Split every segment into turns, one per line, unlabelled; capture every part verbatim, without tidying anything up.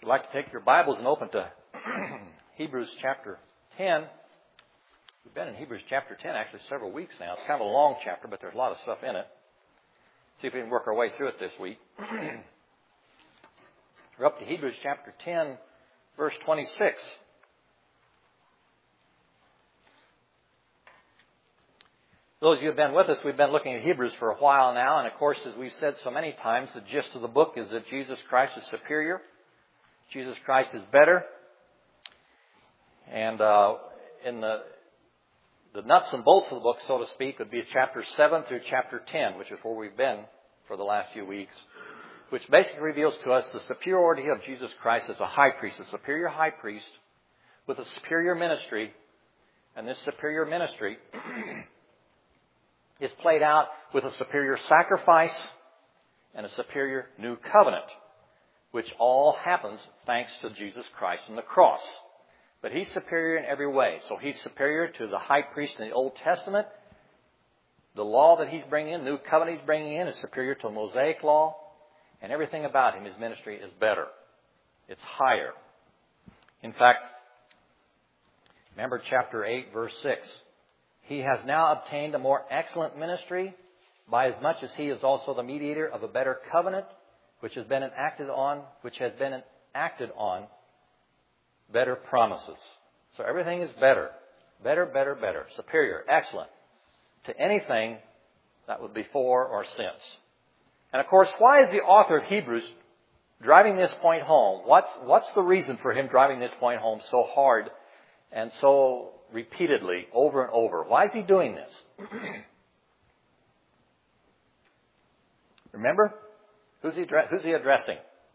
If you'd like to take your Bibles and open to Hebrews chapter ten. We've been in Hebrews chapter ten actually several weeks now. It's kind of a long chapter, but there's a lot of stuff in it. See if we can work our way through it this week. We're up to Hebrews chapter ten, verse twenty-six. Those of you who have been with us, we've been looking at Hebrews for a while now. And of course, as we've said so many times, the gist of the book is that Jesus Christ is superior. Jesus Christ is better. And uh, in the the nuts and bolts of the book, so to speak, would be chapter seven through chapter ten, which is where we've been for the last few weeks, which basically reveals to us the superiority of Jesus Christ as a high priest, a superior high priest with a superior ministry. And this superior ministry is played out with a superior sacrifice and a superior new covenant, which all happens thanks to Jesus Christ and the cross. But He's superior in every way. So He's superior to the high priest in the Old Testament. The law that He's bringing in, the new covenant He's bringing in, is superior to the Mosaic law. And everything about Him, His ministry, is better. It's higher. In fact, remember chapter eight, verse six. He has now obtained a more excellent ministry by as much as He is also the mediator of a better covenant, which has been enacted on, which has been enacted on better promises. So everything is better. Better, better, better. Superior, excellent to anything that was before or since. And of course, why is the author of Hebrews driving this point home? What's, what's the reason for him driving this point home so hard and so repeatedly, over and over? Why is he doing this? Remember? Who's he, who's he addressing?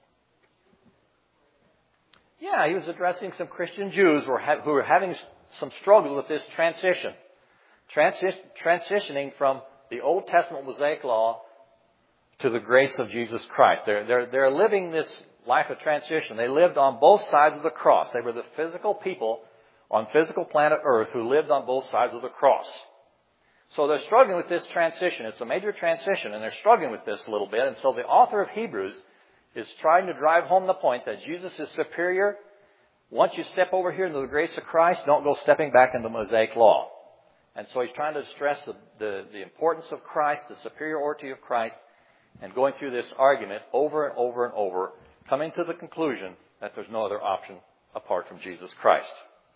Yeah, he was addressing some Christian Jews who were, ha- who were having some struggle with this transition. Transi- transitioning from the Old Testament Mosaic law to the grace of Jesus Christ. They're, they're, they're living this life of transition. They lived on both sides of the cross. They were the physical people on physical planet Earth who lived on both sides of the cross. So they're struggling with this transition. It's a major transition, and they're struggling with this a little bit. And so the author of Hebrews is trying to drive home the point that Jesus is superior. Once you step over here into the grace of Christ, don't go stepping back into Mosaic law. And so he's trying to stress the, the, the importance of Christ, the superiority of Christ, and going through this argument over and over and over, coming to the conclusion that there's no other option apart from Jesus Christ.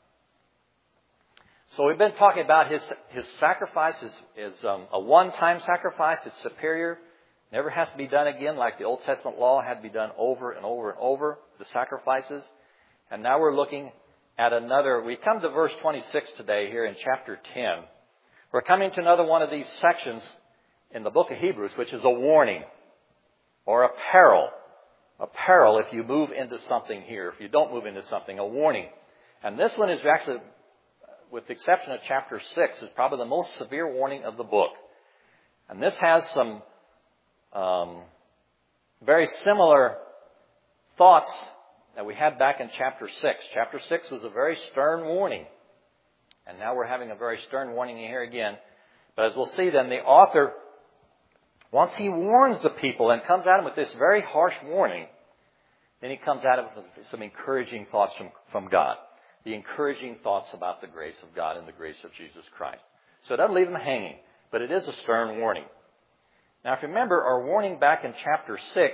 So we've been talking about his his sacrifice is, is um, a one-time sacrifice. It's superior. Never has to be done again like the Old Testament law had to be done over and over and over, the sacrifices. And now we're looking at another. We come to verse twenty-six today here in chapter ten. We're coming to another one of these sections in the book of Hebrews, which is a warning or a peril. A peril if you move into something here. If you don't move into something, a warning. And this one is actually, with the exception of chapter six, is probably the most severe warning of the book. And this has some um, very similar thoughts that we had back in chapter six. Chapter six was a very stern warning. And now we're having a very stern warning here again. But as we'll see then, the author, once he warns the people and comes at them with this very harsh warning, then he comes at it with some encouraging thoughts from, from God. The encouraging thoughts about the grace of God and the grace of Jesus Christ. So it doesn't leave them hanging, but it is a stern warning. Now, if you remember, our warning back in chapter six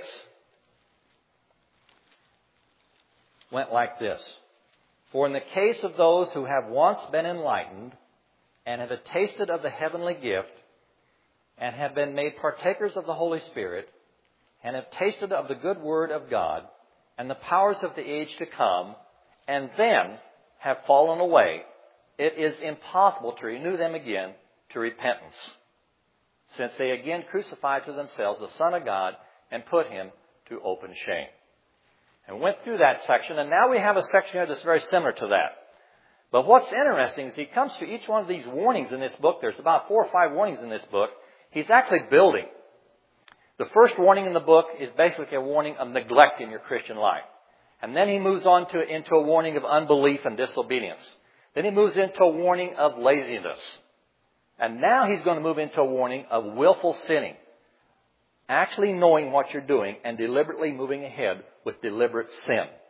went like this. For in the case of those who have once been enlightened and have tasted of the heavenly gift and have been made partakers of the Holy Spirit and have tasted of the good word of God and the powers of the age to come, and then have fallen away, it is impossible to renew them again to repentance, since they again crucified to themselves the Son of God and put Him to open shame. And went through that section, and now we have a section here that's very similar to that. But what's interesting is he comes to each one of these warnings in this book. There's about four or five warnings in this book. He's actually building. The first warning in the book is basically a warning of neglect in your Christian life. And then he moves on to into a warning of unbelief and disobedience. Then he moves into a warning of laziness. And now he's going to move into a warning of willful sinning. Actually knowing what you're doing and deliberately moving ahead with deliberate sin.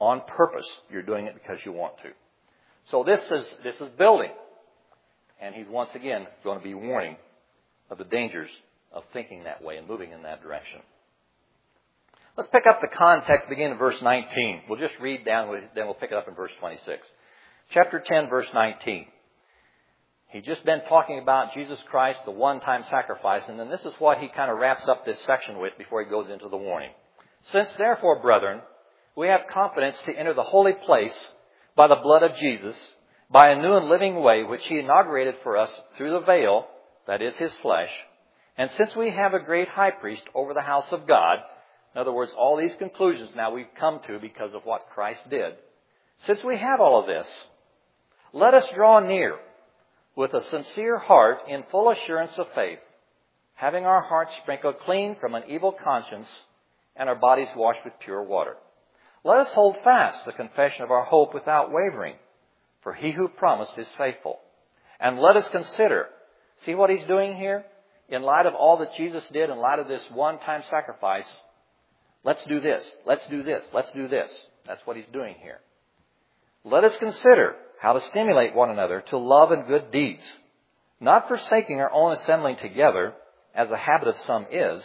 on purpose. You're doing it because you want to. So this is, this is building. And he's once again going to be warning of the dangers of thinking that way and moving in that direction. Let's pick up the context, beginning in verse nineteen. We'll just read down, then we'll pick it up in verse twenty-six. Chapter ten, verse nineteen. He's just been talking about Jesus Christ, the one-time sacrifice, and then this is what he kind of wraps up this section with before he goes into the warning. Since therefore, brethren, we have confidence to enter the holy place by the blood of Jesus, by a new and living way which he inaugurated for us through the veil, that is his flesh. And since we have a great high priest over the house of God, in other words, all these conclusions now we've come to because of what Christ did. Since we have all of this, let us draw near with a sincere heart in full assurance of faith, having our hearts sprinkled clean from an evil conscience and our bodies washed with pure water. Let us hold fast the confession of our hope without wavering, for he who promised is faithful. And let us consider, see what he's doing here? In light of all that Jesus did, in light of this one-time sacrifice, let's do this, let's do this, let's do this. That's what he's doing here. Let us consider how to stimulate one another to love and good deeds, not forsaking our own assembling together, as the habit of some is,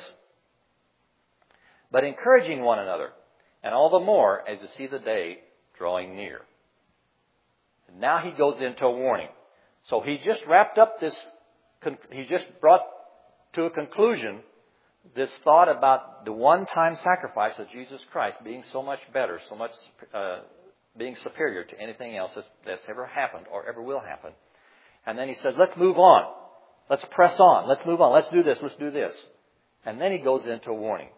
but encouraging one another, and all the more as you see the day drawing near. And now he goes into a warning. So he just wrapped up this, he just brought to a conclusion this thought about the one-time sacrifice of Jesus Christ being so much better, so much uh, being superior to anything else that's, that's ever happened or ever will happen. And then he says, let's move on. Let's press on. Let's move on. Let's do this. Let's do this. And then he goes into a warning.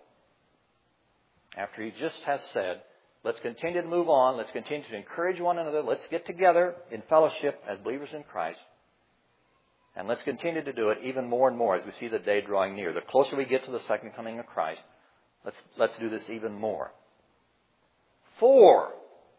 After he just has said, let's continue to move on. Let's continue to encourage one another. Let's get together in fellowship as believers in Christ. And let's continue to do it even more and more as we see the day drawing near. The closer we get to the second coming of Christ, let's, let's do this even more. For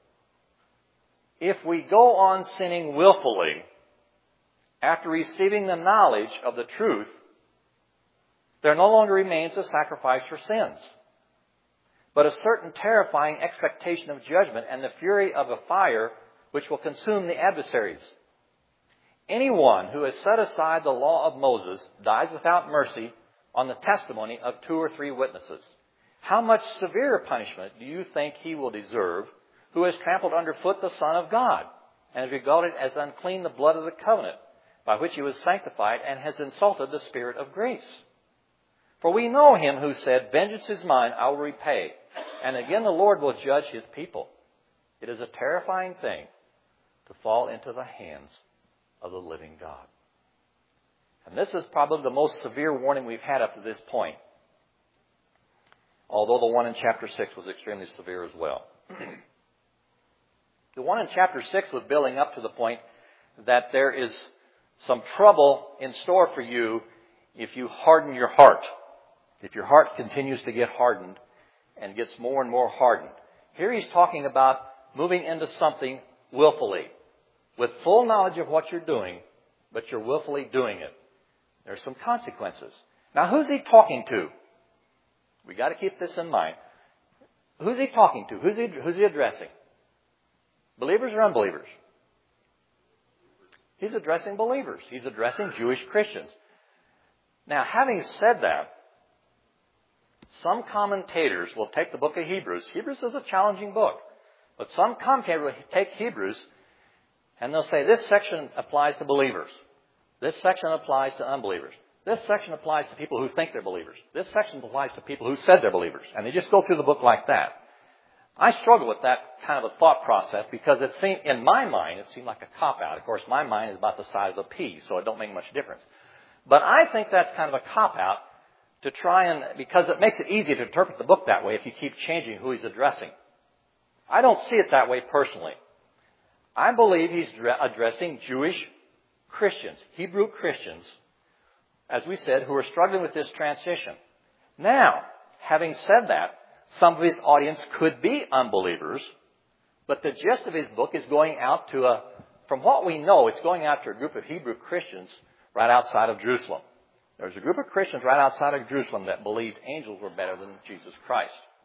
if we go on sinning willfully after receiving the knowledge of the truth, there no longer remains a sacrifice for sins, but a certain terrifying expectation of judgment and the fury of a fire which will consume the adversaries. Anyone who has set aside the law of Moses dies without mercy on the testimony of two or three witnesses. How much severer punishment do you think he will deserve who has trampled underfoot the Son of God and has regarded as unclean the blood of the covenant by which he was sanctified and has insulted the Spirit of grace? For we know him who said, vengeance is mine, I will repay. And again the Lord will judge his people. It is a terrifying thing to fall into the hands of the living God. And this is probably the most severe warning we've had up to this point. Although the one in chapter six was extremely severe as well. The one in chapter six was building up to the point that there is some trouble in store for you if you harden your heart. If your heart continues to get hardened and gets more and more hardened. Here he's talking about moving into something willfully, with full knowledge of what you're doing, but you're willfully doing it. There's some consequences. Now, who's he talking to? We got to keep this in mind. Who's he talking to? Who's he, who's he addressing? Believers or unbelievers? He's addressing believers. He's addressing Jewish Christians. Now, having said that, some commentators will take the book of Hebrews. Hebrews is a challenging book. But some commentators will take Hebrews and they'll say this section applies to believers. This section applies to unbelievers. This section applies to people who think they're believers. This section applies to people who said they're believers. And they just go through the book like that. I struggle with that kind of a thought process because it seemed, in my mind, it seemed like a cop-out. Of course, my mind is about the size of a pea, so it don't make much difference. But I think that's kind of a cop-out to try and, because it makes it easy to interpret the book that way if you keep changing who he's addressing. I don't see it that way personally. I believe he's addressing Jewish Christians, Hebrew Christians, as we said, who are struggling with this transition. Now, having said that, some of his audience could be unbelievers, but the gist of his book is going out to a, from what we know, it's going out to a group of Hebrew Christians right outside of Jerusalem. There's a group of Christians right outside of Jerusalem that believed angels were better than Jesus Christ.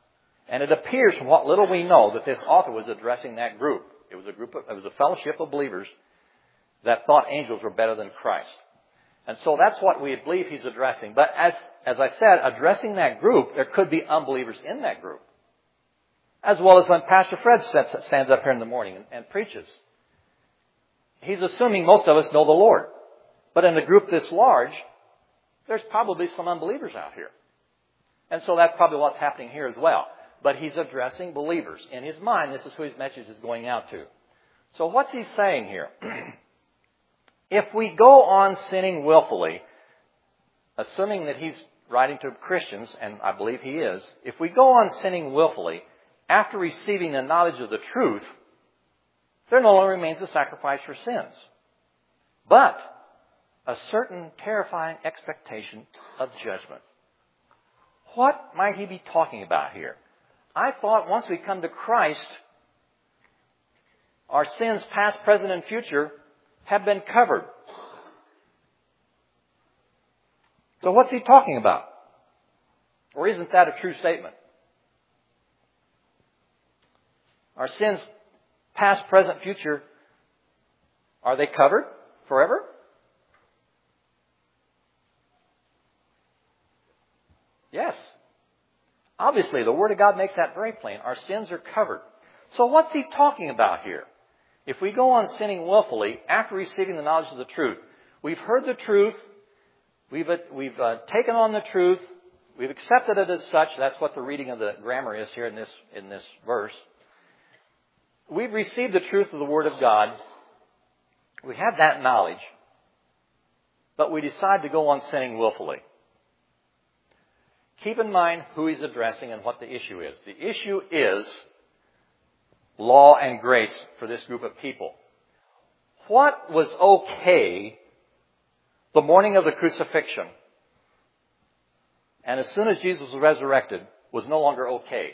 And it appears from what little we know that this author was addressing that group. It was a group of, it was a fellowship of believers that thought angels were better than Christ. And so that's what we believe he's addressing. But as, as I said, addressing that group, there could be unbelievers in that group. As well as when Pastor Fred stands up here in the morning and, and preaches. He's assuming most of us know the Lord. But in a group this large, there's probably some unbelievers out here. And so that's probably what's happening here as well. But he's addressing believers. In his mind, this is who his message is going out to. So what's he saying here? If we go on sinning willfully, assuming that he's writing to Christians, and I believe he is, if we go on sinning willfully, after receiving the knowledge of the truth, there no longer remains a sacrifice for sins. But a certain terrifying expectation of judgment. What might he be talking about here? I thought once we come to Christ, our sins, past, present, and future, have been covered. So what's he talking about? Or isn't that a true statement? Our sins, past, present, future, are they covered forever? Yes. Obviously, the Word of God makes that very plain. Our sins are covered. So what's he talking about here? If we go on sinning willfully after receiving the knowledge of the truth, we've heard the truth, we've, we've uh, taken on the truth, we've accepted it as such. That's what the reading of the grammar is here in this, in this verse. We've received the truth of the Word of God. We have that knowledge, but we decide to go on sinning willfully. Keep in mind who he's addressing and what the issue is. The issue is law and grace for this group of people. What was okay the morning of the crucifixion, and as soon as Jesus was resurrected, was no longer okay?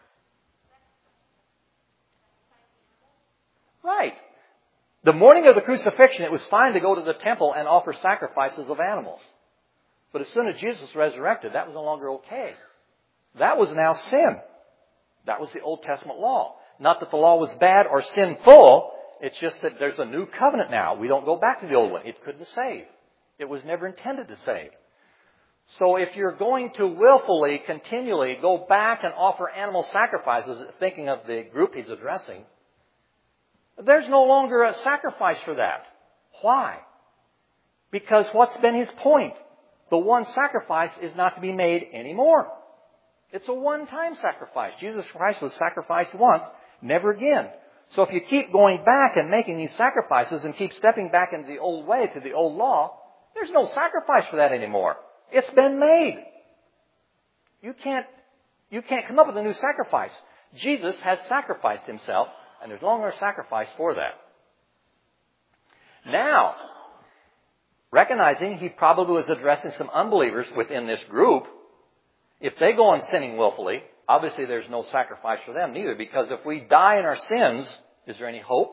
Right. The morning of the crucifixion, it was fine to go to the temple and offer sacrifices of animals. But as soon as Jesus was resurrected, that was no longer okay. That was now sin. That was the Old Testament law. Not that the law was bad or sinful. It's just that there's a new covenant now. We don't go back to the old one. It couldn't save. It was never intended to save. So if you're going to willfully, continually go back and offer animal sacrifices, thinking of the group he's addressing, there's no longer a sacrifice for that. Why? Because what's been his point? The one sacrifice is not to be made anymore. It's a one-time sacrifice. Jesus Christ was sacrificed once, never again. So if you keep going back and making these sacrifices and keep stepping back into the old way, to the old law, there's no sacrifice for that anymore. It's been made. You can't, you can't come up with a new sacrifice. Jesus has sacrificed himself, and there's no longer a sacrifice for that. Now, recognizing he probably was addressing some unbelievers within this group, if they go on sinning willfully, obviously there's no sacrifice for them neither, because if we die in our sins, is there any hope?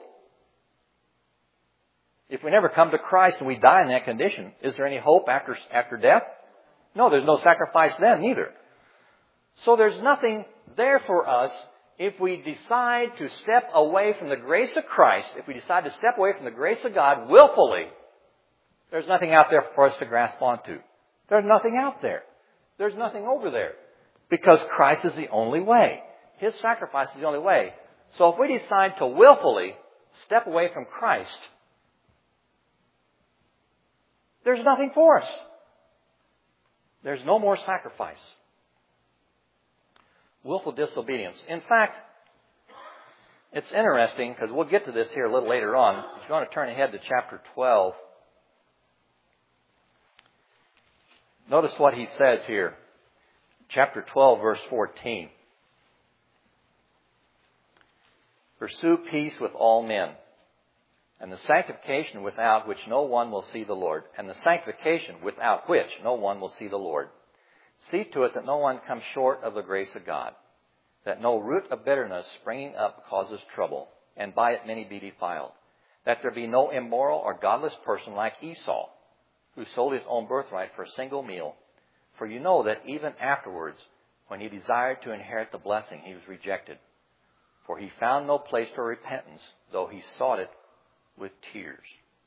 If we never come to Christ and we die in that condition, is there any hope after, after death? No, there's no sacrifice then neither. So there's nothing there for us if we decide to step away from the grace of Christ, if we decide to step away from the grace of God willfully. There's nothing out there for us to grasp onto. There's nothing out there. There's nothing over there. Because Christ is the only way. His sacrifice is the only way. So if we decide to willfully step away from Christ, there's nothing for us. There's no more sacrifice. Willful disobedience. In fact, it's interesting, because we'll get to this here a little later on. If you want to turn ahead to chapter twelve, notice what he says here. Chapter twelve, verse fourteen. Pursue peace with all men, and the sanctification without which no one will see the Lord, and the sanctification without which no one will see the Lord. See to it that no one comes short of the grace of God, that no root of bitterness springing up causes trouble, and by it many be defiled, that there be no immoral or godless person like Esau, who sold his own birthright for a single meal. For you know that even afterwards, When he desired to inherit the blessing, he was rejected. For he found no place for repentance, though he sought it with tears.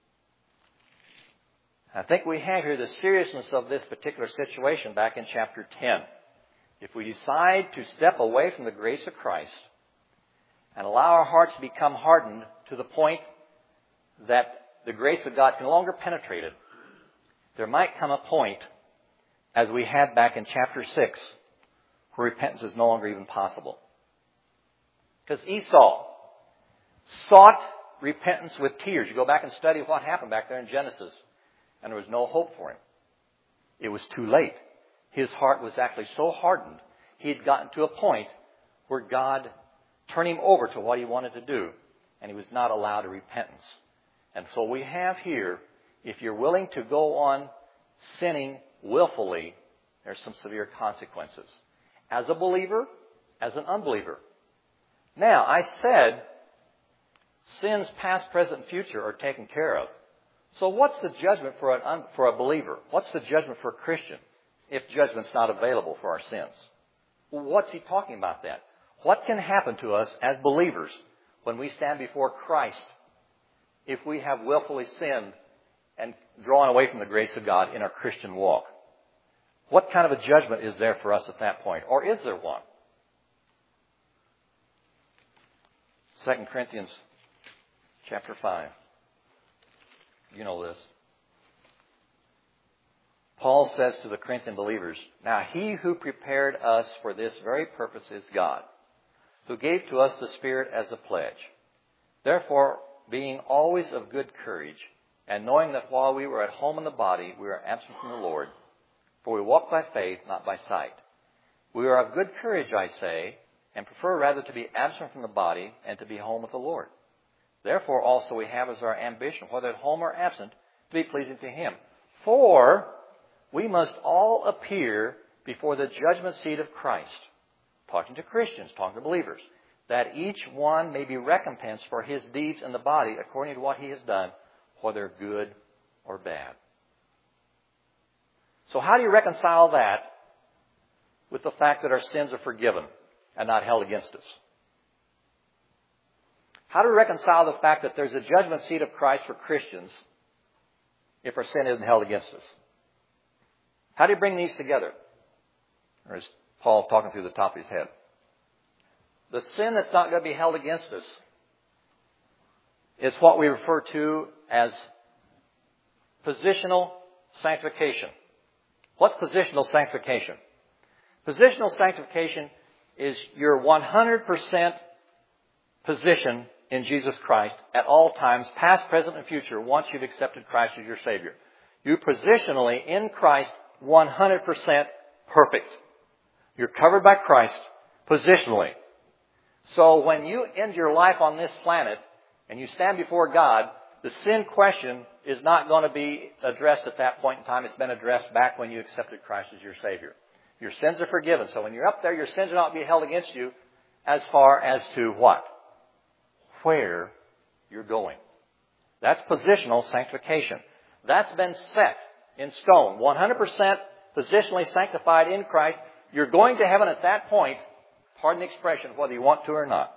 I think we have here the seriousness of this particular situation back in chapter ten. If we decide to step away from the grace of Christ and allow our hearts to become hardened to the point that the grace of God can no longer penetrate it, there might come a point, as we had back in chapter six, where repentance is no longer even possible. Because Esau sought repentance with tears. You go back and study what happened back there in Genesis, and there was no hope for him. It was too late. His heart was actually so hardened, he had gotten to a point where God turned him over to what he wanted to do, and he was not allowed a repentance. And so we have here, if you're willing to go on sinning willfully, there's some severe consequences. As a believer, as an unbeliever. Now, I said sins past, present, and future are taken care of. So what's the judgment for an un, for a believer? What's the judgment for a Christian if judgment's not available for our sins? Well, what's he talking about then? What can happen to us as believers when we stand before Christ if we have willfully sinned and drawn away from the grace of God in our Christian walk? What kind of a judgment is there for us at that point? Or is there one? Second Corinthians chapter five. You know this. Paul says to the Corinthian believers, "Now he who prepared us for this very purpose is God, who gave to us the Spirit as a pledge. Therefore, being always of good courage, and knowing that while we were at home in the body, we were absent from the Lord, for we walk by faith, not by sight. We are of good courage, I say, and prefer rather to be absent from the body and to be home with the Lord. Therefore also we have as our ambition, whether at home or absent, to be pleasing to Him. For we must all appear before the judgment seat of Christ," talking to Christians, talking to believers, "that each one may be recompensed for his deeds in the body according to what he has done, whether good or bad." So how do you reconcile that with the fact that our sins are forgiven and not held against us? How do we reconcile the fact that there's a judgment seat of Christ for Christians if our sin isn't held against us? How do you bring these together? Or is Paul talking through the top of his head? The sin that's not going to be held against us is what we refer to as positional sanctification. What's positional sanctification? Positional sanctification is your one hundred percent position in Jesus Christ at all times, past, present, and future, once you've accepted Christ as your Savior. You positionally, in Christ, one hundred percent perfect. You're covered by Christ positionally. So when you end your life on this planet and you stand before God, the sin question is not going to be addressed at that point in time. It's been addressed back when you accepted Christ as your Savior. Your sins are forgiven. So when you're up there, your sins are not be held against you as far as to what? Where you're going. That's positional sanctification. That's been set in stone. one hundred percent positionally sanctified in Christ. You're going to heaven at that point, pardon the expression, whether you want to or not.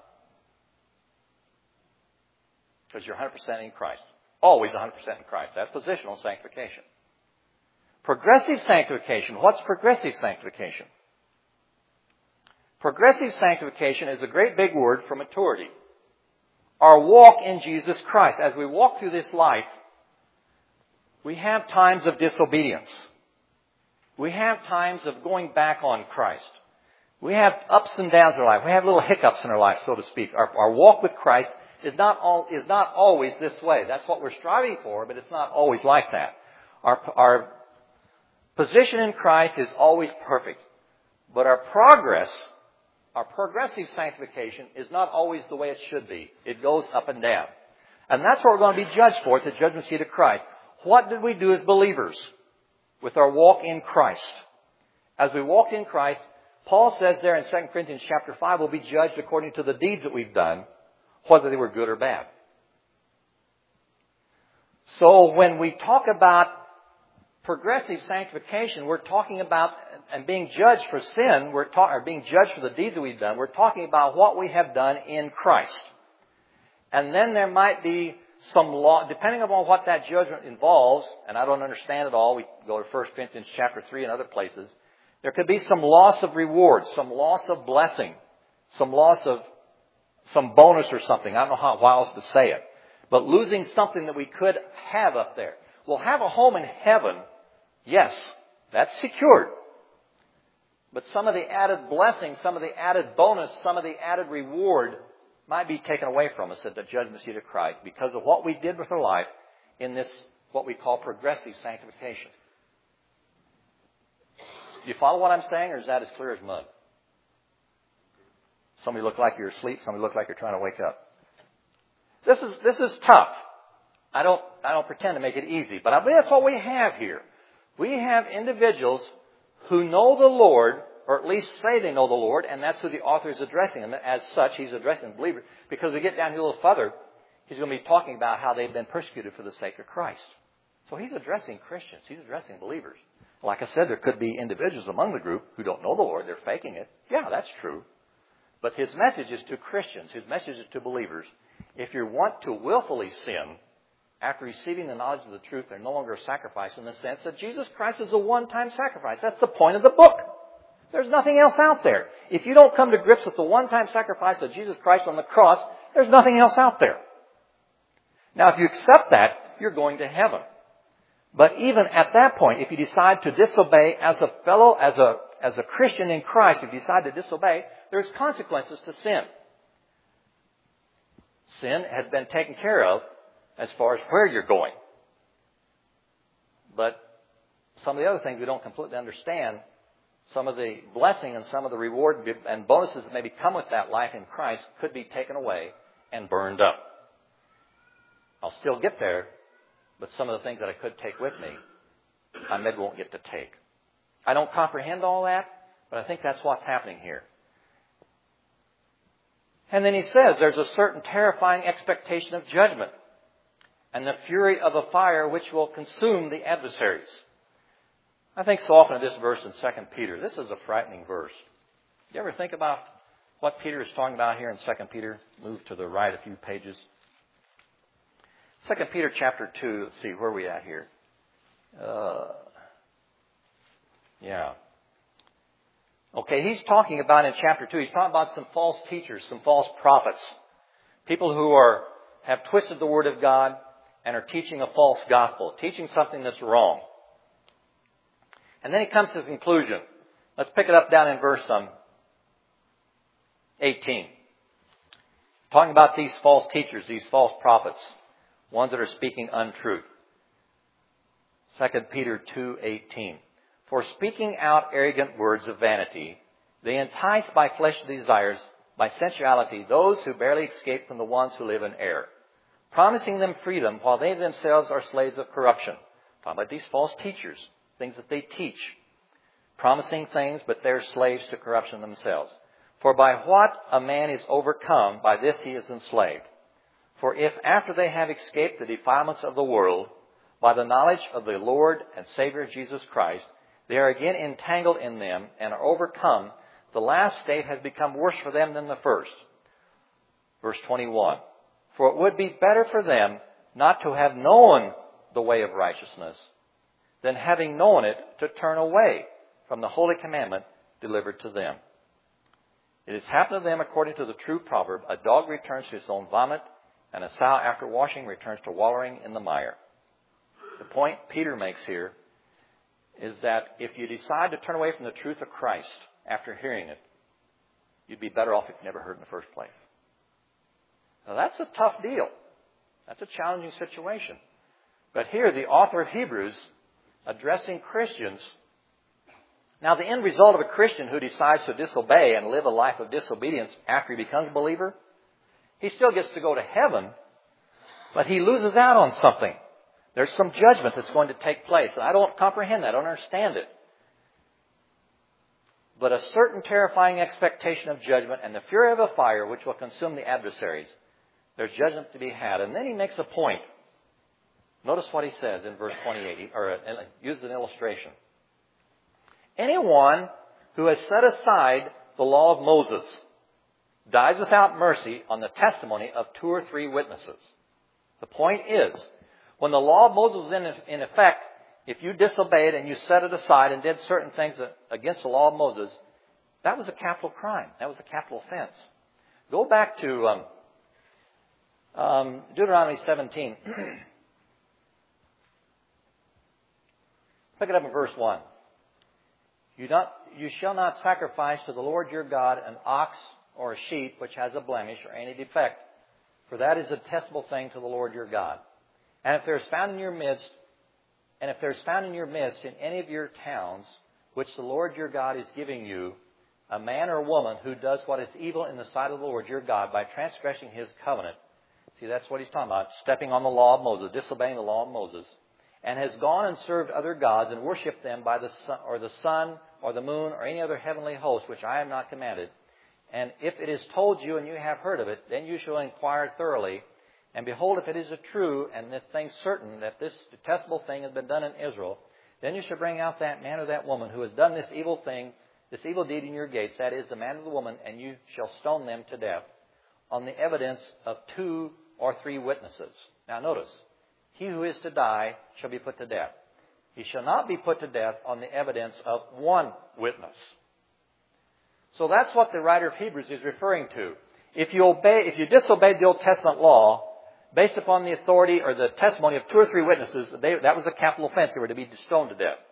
Because you're one hundred percent in Christ. Always one hundred percent in Christ. That's positional sanctification. Progressive sanctification. What's progressive sanctification? Progressive sanctification is a great big word for maturity. Our walk in Jesus Christ. As we walk through this life, we have times of disobedience. We have times of going back on Christ. We have ups and downs in our life. We have little hiccups in our life, so to speak. Our, our walk with Christ is not all, is not always this way. That's what we're striving for, but it's not always like that. Our, our position in Christ is always perfect. But our progress, our progressive sanctification is not always the way it should be. It goes up and down. And that's what we're going to be judged for at the judgment seat of Christ. What did we do as believers with our walk in Christ? As we walked in Christ, Paul says there in Second Corinthians chapter five, we'll be judged according to the deeds that we've done, whether they were good or bad. So when we talk about progressive sanctification, we're talking about, and being judged for sin, we're ta- or being judged for the deeds that we've done, we're talking about what we have done in Christ. And then there might be some law, depending upon what that judgment involves, and I don't understand it all, we go to First Corinthians chapter three and other places, there could be some loss of reward, some loss of blessing, some loss of some bonus or something. I don't know how, how else to say it. But losing something that we could have up there. We'll have a home in heaven. Yes, that's secured. But some of the added blessing, some of the added bonus, some of the added reward might be taken away from us at the judgment seat of Christ because of what we did with our life in this, what we call progressive sanctification. Do you follow what I'm saying, or is that as clear as mud? Somebody look like you're asleep. Somebody look like you're trying to wake up. This is this is tough. I don't I don't pretend to make it easy, but I believe that's what we have here. We have individuals who know the Lord, or at least say they know the Lord, and that's who the author is addressing. And as such, he's addressing the believer. Because we get down here a little further, he's going to be talking about how they've been persecuted for the sake of Christ. So he's addressing Christians. He's addressing believers. Like I said, there could be individuals among the group who don't know the Lord. They're faking it. Yeah, that's true. But his message is to Christians. His message is to believers. If you want to willfully sin, after receiving the knowledge of the truth, they're no longer a sacrifice in the sense that Jesus Christ is a one-time sacrifice. That's the point of the book. There's nothing else out there. If you don't come to grips with the one-time sacrifice of Jesus Christ on the cross, there's nothing else out there. Now, if you accept that, you're going to heaven. But even at that point, if you decide to disobey as a fellow, as a, as a Christian in Christ, if you decide to disobey, there's consequences to sin. Sin has been taken care of as far as where you're going. But some of the other things we don't completely understand, some of the blessing and some of the reward and bonuses that maybe come with that life in Christ could be taken away and burned up. I'll still get there, but some of the things that I could take with me, I maybe won't get to take. I don't comprehend all that, but I think that's what's happening here. And then he says there's a certain terrifying expectation of judgment and the fury of a fire which will consume the adversaries. I think so often of this verse in Second Peter. This is a frightening verse. You ever think about what Peter is talking about here in Second Peter? Move to the right a few pages. Second Peter chapter two. Let's see, where are we at here? Uh, yeah. Okay, he's talking about in chapter two, he's talking about some false teachers, some false prophets. People who are have twisted the Word of God and are teaching a false gospel, teaching something that's wrong. And then he comes to the conclusion. Let's pick it up down in verse um, eighteen. Talking about these false teachers, these false prophets, ones that are speaking untruth. Second Peter two eighteen. For speaking out arrogant words of vanity, they entice by fleshly desires, by sensuality, those who barely escape from the ones who live in error, promising them freedom while they themselves are slaves of corruption. Talking about these false teachers, things that they teach, promising things, but they're slaves to corruption themselves. For by what a man is overcome, by this he is enslaved. For if after they have escaped the defilements of the world, by the knowledge of the Lord and Savior Jesus Christ, they are again entangled in them and are overcome, the last state has become worse for them than the first. Verse twenty-one. For it would be better for them not to have known the way of righteousness than having known it to turn away from the holy commandment delivered to them. It has happened to them according to the true proverb, a dog returns to his own vomit, and a sow after washing returns to wallowing in the mire. The point Peter makes here is that if you decide to turn away from the truth of Christ after hearing it, you'd be better off if you never heard in the first place. Now that's a tough deal. That's a challenging situation. But here the author of Hebrews addressing Christians. Now the end result of a Christian who decides to disobey and live a life of disobedience after he becomes a believer, he still gets to go to heaven, but he loses out on something. There's some judgment that's going to take place. And I don't comprehend that. I don't understand it. But a certain terrifying expectation of judgment and the fury of a fire which will consume the adversaries. There's judgment to be had. And then he makes a point. Notice what he says in verse twenty-eight, or uses an illustration. Anyone who has set aside the law of Moses dies without mercy on the testimony of two or three witnesses. The point is, when the law of Moses was in, in effect, if you disobeyed and you set it aside and did certain things against the law of Moses, that was a capital crime. That was a capital offense. Go back to um, um, Deuteronomy seventeen. Pick it up in verse one. You, not, you shall not sacrifice to the Lord your God an ox or a sheep which has a blemish or any defect, for that is a detestable thing to the Lord your God. And if there is found in your midst, and if there is found in your midst in any of your towns, which the Lord your God is giving you, a man or a woman who does what is evil in the sight of the Lord your God by transgressing His covenant. See, that's what he's talking about. Stepping on the law of Moses, disobeying the law of Moses. And has gone and served other gods and worshipped them by the sun, or the sun or the moon or any other heavenly host which I have not commanded. And if it is told you and you have heard of it, then you shall inquire thoroughly. And behold, if it is a true and this thing certain that this detestable thing has been done in Israel, then you shall bring out that man or that woman who has done this evil thing, this evil deed in your gates, that is, the man or the woman, and you shall stone them to death on the evidence of two or three witnesses. Now notice, he who is to die shall be put to death. He shall not be put to death on the evidence of one witness. So that's what the writer of Hebrews is referring to. If you obey, if you disobeyed the Old Testament law, based upon the authority or the testimony of two or three witnesses, they, that was a capital offense. They were to be stoned to death.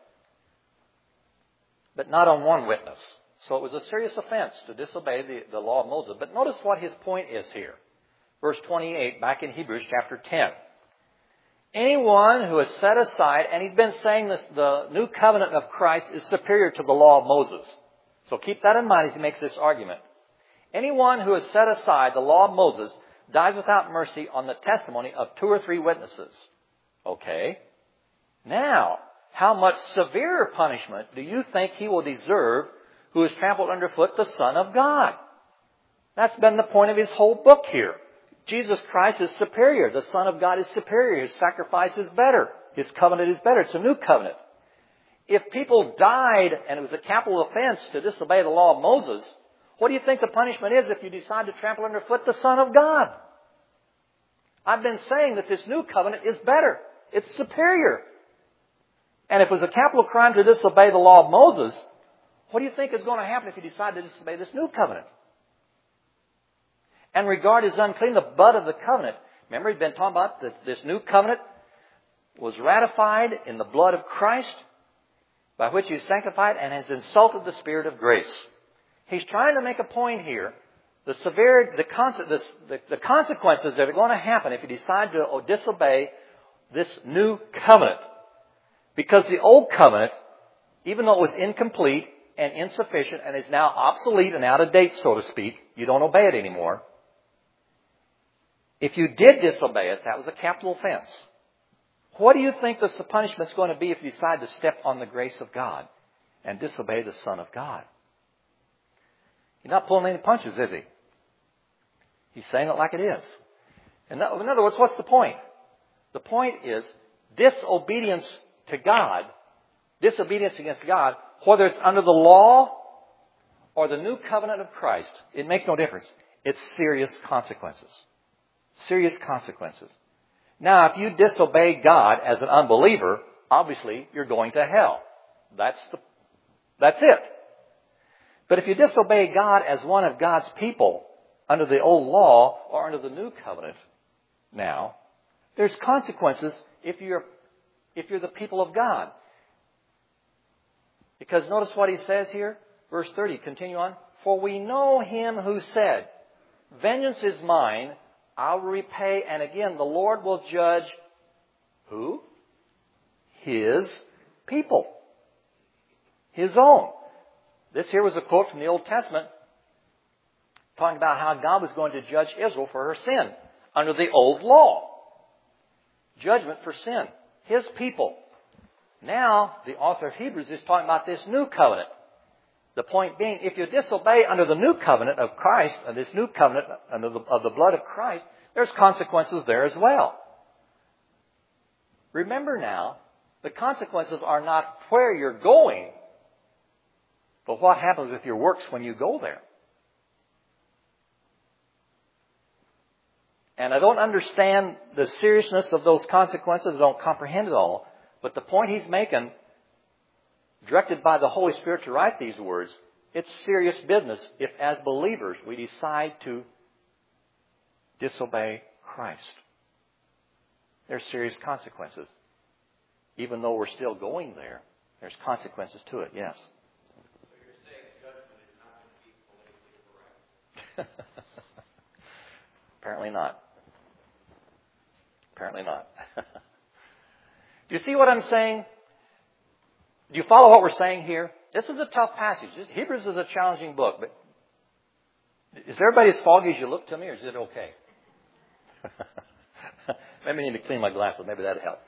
But not on one witness. So it was a serious offense to disobey the, the law of Moses. But notice what his point is here. Verse twenty-eight, back in Hebrews chapter ten. Anyone who has set aside, and he's been saying this, the new covenant of Christ is superior to the law of Moses. So keep that in mind as he makes this argument. Anyone who has set aside the law of Moses dies without mercy on the testimony of two or three witnesses. Okay. Now, how much severer punishment do you think he will deserve who has trampled underfoot the Son of God? That's been the point of his whole book here. Jesus Christ is superior. The Son of God is superior. His sacrifice is better. His covenant is better. It's a new covenant. If people died and it was a capital offense to disobey the law of Moses, what do you think the punishment is if you decide to trample underfoot the Son of God? I've been saying that this new covenant is better. It's superior. And if it was a capital crime to disobey the law of Moses, what do you think is going to happen if you decide to disobey this new covenant? And regard as unclean the blood of the covenant. Remember, he's been talking about this, this new covenant was ratified in the blood of Christ, by which he is sanctified and has insulted the Spirit of grace. He's trying to make a point here. The severe, the, the, the, the consequences that are going to happen if you decide to disobey this new covenant. Because the old covenant, even though it was incomplete and insufficient and is now obsolete and out of date, so to speak, you don't obey it anymore. If you did disobey it, that was a capital offense. What do you think the punishment is going to be if you decide to step on the grace of God and disobey the Son of God? He's not pulling any punches, is he? He's saying it like it is. In other words, what's the point? The point is disobedience to God, disobedience against God, whether it's under the law or the new covenant of Christ, it makes no difference. It's serious consequences. Serious consequences. Now, if you disobey God as an unbeliever, obviously you're going to hell. That's the, that's it. But if you disobey God as one of God's people under the old law or under the new covenant, now, there's consequences if you're, if you're the people of God. Because notice what he says here, verse thirty, continue on. For we know him who said, vengeance is mine, I will repay, and again, the Lord will judge who? His people. His own. This here was a quote from the Old Testament talking about how God was going to judge Israel for her sin under the old law. Judgment for sin. His people. Now, the author of Hebrews is talking about this new covenant. The point being, if you disobey under the new covenant of Christ, and this new covenant under the, of the blood of Christ, there's consequences there as well. Remember now, the consequences are not where you're going, but what happens with your works when you go there. And I don't understand the seriousness of those consequences. I don't comprehend it all. But the point he's making, directed by the Holy Spirit to write these words, it's serious business if as believers we decide to disobey Christ. There's serious consequences. Even though we're still going there, there's consequences to it, yes.
So you're saying judgment is not going to be politically correct?
Apparently not. Apparently not. Do you see what I'm saying? Do you follow what we're saying here? This is a tough passage. This, Hebrews is a challenging book, but is everybody as foggy as you look to me, or is it okay? Maybe I need to clean my glasses. Maybe that'd help.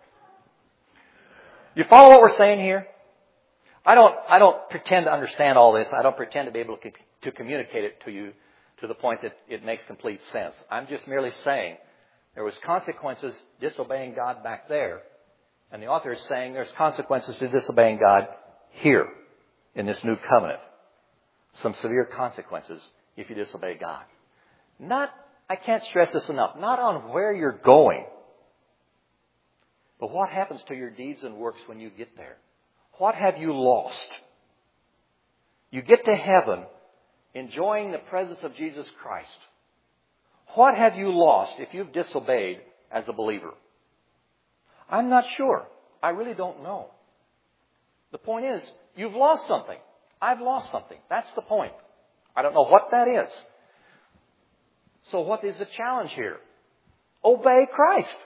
You follow what we're saying here? I don't, I don't pretend to understand all this. I don't pretend to be able to, to communicate it to you to the point that it makes complete sense. I'm just merely saying there was consequences disobeying God back there. And the author is saying there's consequences to disobeying God here in this new covenant. Some severe consequences if you disobey God. Not, I can't stress this enough, not on where you're going, but what happens to your deeds and works when you get there. What have you lost? You get to heaven enjoying the presence of Jesus Christ. What have you lost if you've disobeyed as a believer? I'm not sure. I really don't know. The point is, you've lost something. I've lost something. That's the point. I don't know what that is. So what is the challenge here? Obey Christ.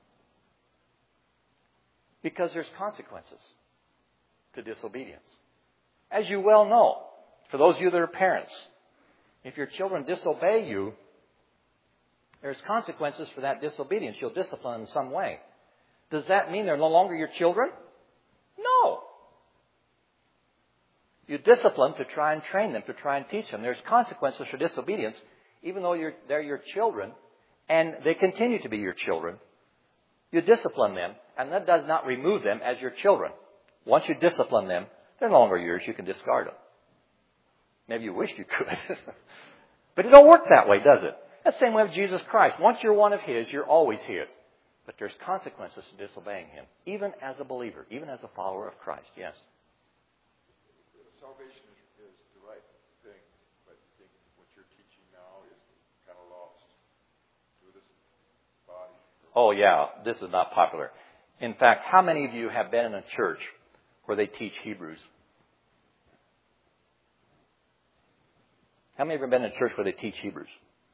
Because there's consequences to disobedience. As you well know, for those of you that are parents, if your children disobey you, there's consequences for that disobedience. You'll discipline in some way. Does that mean they're no longer your children? No. You discipline to try and train them, to try and teach them. There's consequences for disobedience, even though you're, they're your children, and they continue to be your children. You discipline them, and that does not remove them as your children. Once you discipline them, they're no longer yours. You can discard them. Maybe you wish you could. But it don't work that way, does it? That's the same way with Jesus Christ. Once you're one of His, you're always His. But there's consequences to disobeying Him, even as a believer, even as a follower of Christ. Yes?
Salvation is, is the right thing, but I think what you're teaching now is kind of lost to this body.
Oh, yeah, this is not popular. In fact, how many of you have been in a church where they teach Hebrews? How many of you have been in a church where they teach Hebrews?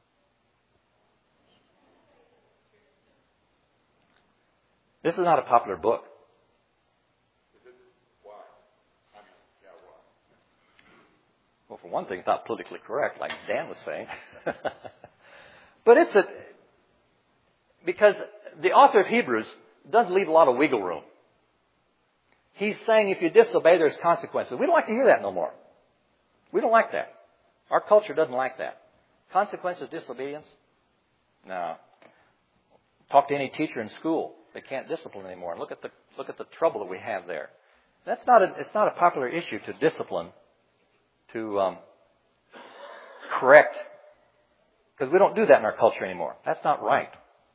This is not a popular book.
Is it? Why? I mean, yeah, why?
Well, for one thing, it's not politically correct, like Dan was saying. But it's a... Because the author of Hebrews doesn't leave a lot of wiggle room. He's saying if you disobey, there's consequences. We don't like to hear that no more. We don't like that. Our culture doesn't like that. Consequences of disobedience? No. Talk to any teacher in school. They can't discipline anymore. And look at the look at the trouble that we have there. That's not a, it's not a popular issue to discipline, to um, correct, because we don't do that in our culture anymore. That's not right.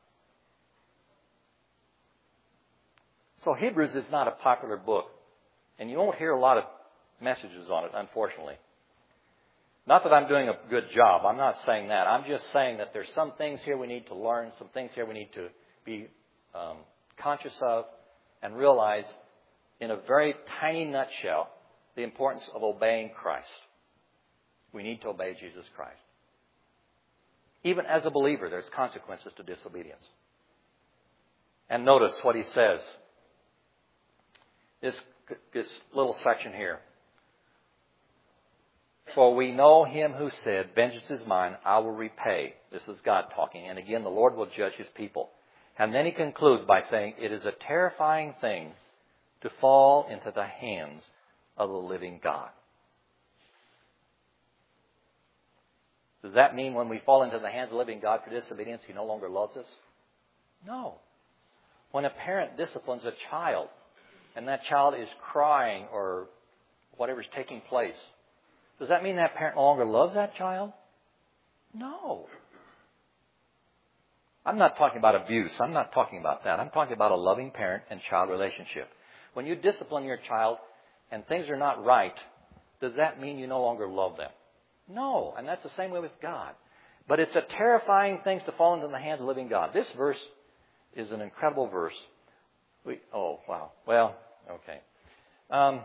So Hebrews is not a popular book, and you won't hear a lot of messages on it, unfortunately. Not that I'm doing a good job. I'm not saying that. I'm just saying that there's some things here we need to learn, some things here we need to be um, conscious of and realize in a very tiny nutshell the importance of obeying Christ. We need to obey Jesus Christ. Even as a believer, there's consequences to disobedience. And notice what he says. This, this little section here. For we know Him who said, vengeance is mine, I will repay. This is God talking. And again, the Lord will judge His people. And then he concludes by saying, it is a terrifying thing to fall into the hands of the living God. Does that mean when we fall into the hands of the living God for disobedience, He no longer loves us? No. When a parent disciplines a child and that child is crying or whatever's taking place, does that mean that parent no longer loves that child? No. I'm not talking about abuse. I'm not talking about that. I'm talking about a loving parent and child relationship. When you discipline your child and things are not right, does that mean you no longer love them? No. And that's the same way with God. But it's a terrifying thing to fall into the hands of the living God. This verse is an incredible verse. We, oh, wow. Well, okay. Um,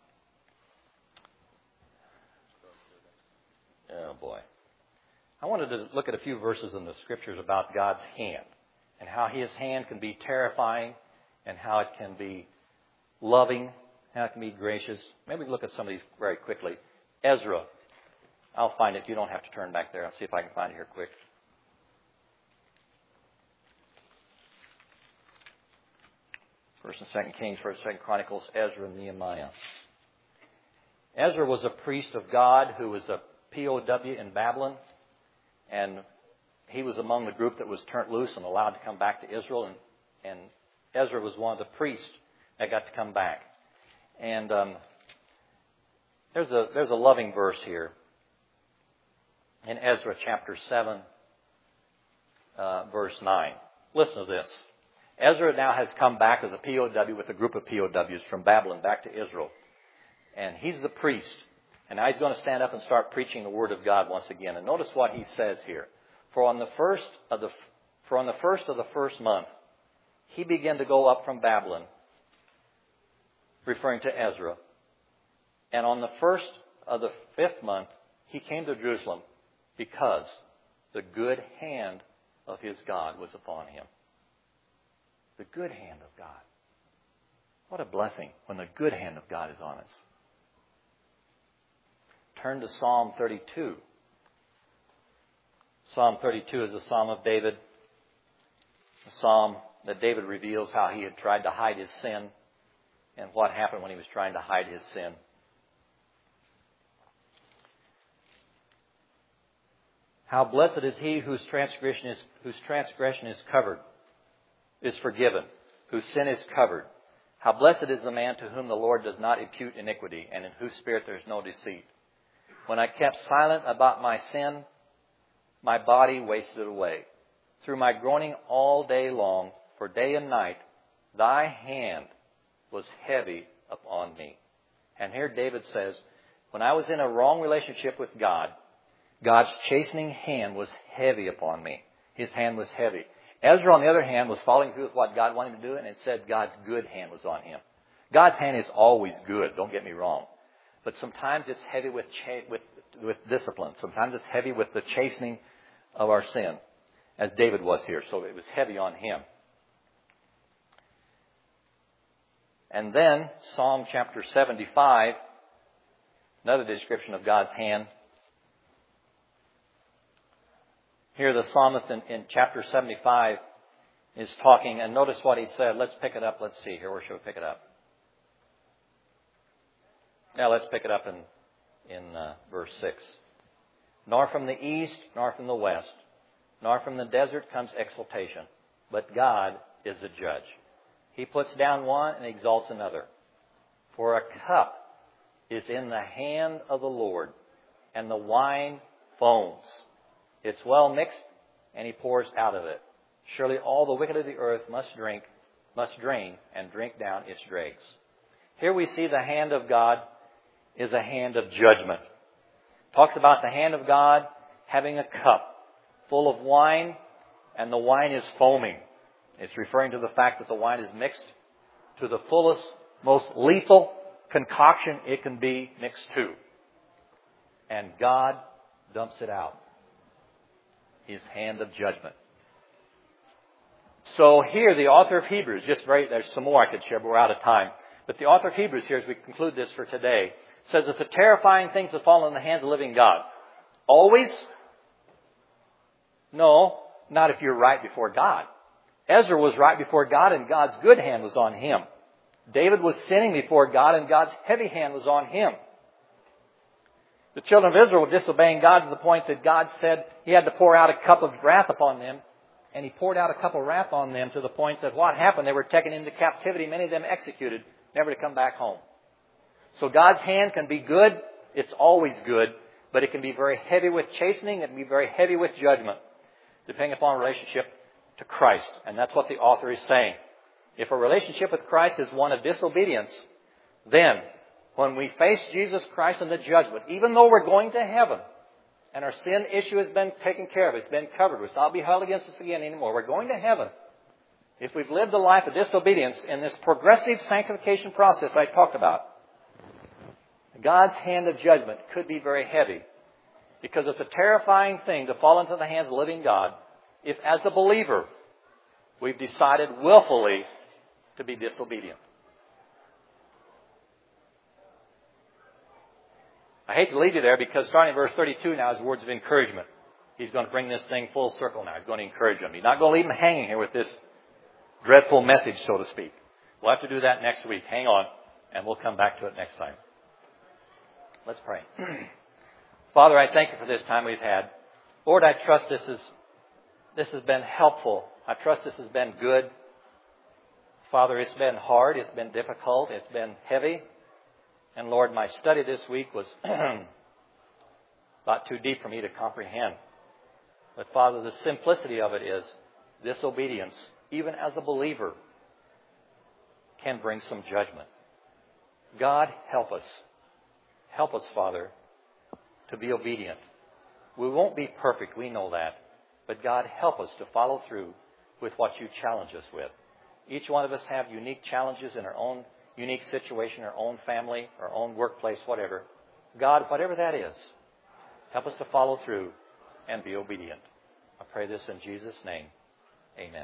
oh, boy. I wanted to look at a few verses in the Scriptures about God's hand and how His hand can be terrifying and how it can be loving, how it can be gracious. Maybe we can look at some of these very quickly. Ezra. I'll find it. You don't have to turn back there. I'll see if I can find it here quick. First and Second Kings, First and Second Chronicles, Ezra and Nehemiah. Ezra was a priest of God who was a P O W in Babylon. And he was among the group that was turned loose and allowed to come back to Israel. And, and Ezra was one of the priests that got to come back. And um, there's a there's a loving verse here in Ezra chapter seven, uh, verse nine. Listen to this. Ezra now has come back as a P O W with a group of P O Ws from Babylon back to Israel. And he's the priest. And now he's going to stand up and start preaching the Word of God once again. And notice what he says here. For on the first of the for on the first of the first month, he began to go up from Babylon, referring to Ezra. And on the first of the fifth month, he came to Jerusalem because the good hand of his God was upon him. The good hand of God. What a blessing when the good hand of God is on us. Turn to Psalm thirty-two. Psalm thirty-two is a psalm of David. A psalm that David reveals how he had tried to hide his sin and what happened when he was trying to hide his sin. How blessed is he whose transgression is, whose transgression is covered, is forgiven, whose sin is covered. How blessed is the man to whom the Lord does not impute iniquity, and in whose spirit there is no deceit. When I kept silent about my sin, my body wasted away. Through my groaning all day long, for day and night, thy hand was heavy upon me. And here David says, when I was in a wrong relationship with God, God's chastening hand was heavy upon me. His hand was heavy. Ezra, on the other hand, was following through with what God wanted him to do, and it said God's good hand was on him. God's hand is always good, don't get me wrong. But sometimes it's heavy with, cha- with, with discipline. Sometimes it's heavy with the chastening of our sin, as David was here. So it was heavy on him. And then Psalm chapter seventy-five, another description of God's hand. Here the psalmist in, in chapter seventy-five is talking, and notice what he said. Let's pick it up. Let's see here. Where should we pick it up? Now let's pick it up in, in uh, verse six. Nor from the east, nor from the west, nor from the desert comes exaltation, but God is the judge. He puts down one and exalts another. For a cup is in the hand of the Lord, and the wine foams. It's well mixed, and he pours out of it. Surely all the wicked of the earth must drink, must drain, and drink down its dregs. Here we see the hand of God is a hand of judgment. Talks about the hand of God having a cup full of wine, and the wine is foaming. It's referring to the fact that the wine is mixed to the fullest, most lethal concoction it can be mixed to. And God dumps it out. His hand of judgment. So here the author of Hebrews, just very, there's some more I could share, but we're out of time. But the author of Hebrews here, as we conclude this for today, says that the terrifying things have fallen in the hands of the living God. Always? No, not if you're right before God. Ezra was right before God, and God's good hand was on him. David was sinning before God, and God's heavy hand was on him. The children of Israel were disobeying God to the point that God said he had to pour out a cup of wrath upon them. And He poured out a cup of wrath on them to the point that what happened? They were taken into captivity, many of them executed, never to come back home. So God's hand can be good. It's always good. But it can be very heavy with chastening. It can be very heavy with judgment, depending upon relationship to Christ. And that's what the author is saying. If a relationship with Christ is one of disobedience, then when we face Jesus Christ in the judgment, even though we're going to heaven, and our sin issue has been taken care of, it's been covered, it's not be held against us again anymore, we're going to heaven. If we've lived a life of disobedience in this progressive sanctification process I talked about, God's hand of judgment could be very heavy, because it's a terrifying thing to fall into the hands of the living God if, as a believer, we've decided willfully to be disobedient. I hate to leave you there, because starting in verse thirty-two now is words of encouragement. He's going to bring this thing full circle now. He's going to encourage them. He's not going to leave them hanging here with this dreadful message, so to speak. We'll have to do that next week. Hang on, and we'll come back to it next time. Let's pray. Father, I thank You for this time we've had. Lord, I trust this is this has been helpful. I trust this has been good. Father, it's been hard. It's been difficult. It's been heavy. And Lord, my study this week was about too deep for me to comprehend. But Father, the simplicity of it is disobedience, even as a believer, can bring some judgment. God, help us. Help us, Father, to be obedient. We won't be perfect, we know that. But God, help us to follow through with what You challenge us with. Each one of us have unique challenges in our own unique situation, our own family, our own workplace, whatever. God, whatever that is, help us to follow through and be obedient. I pray this in Jesus' name. Amen.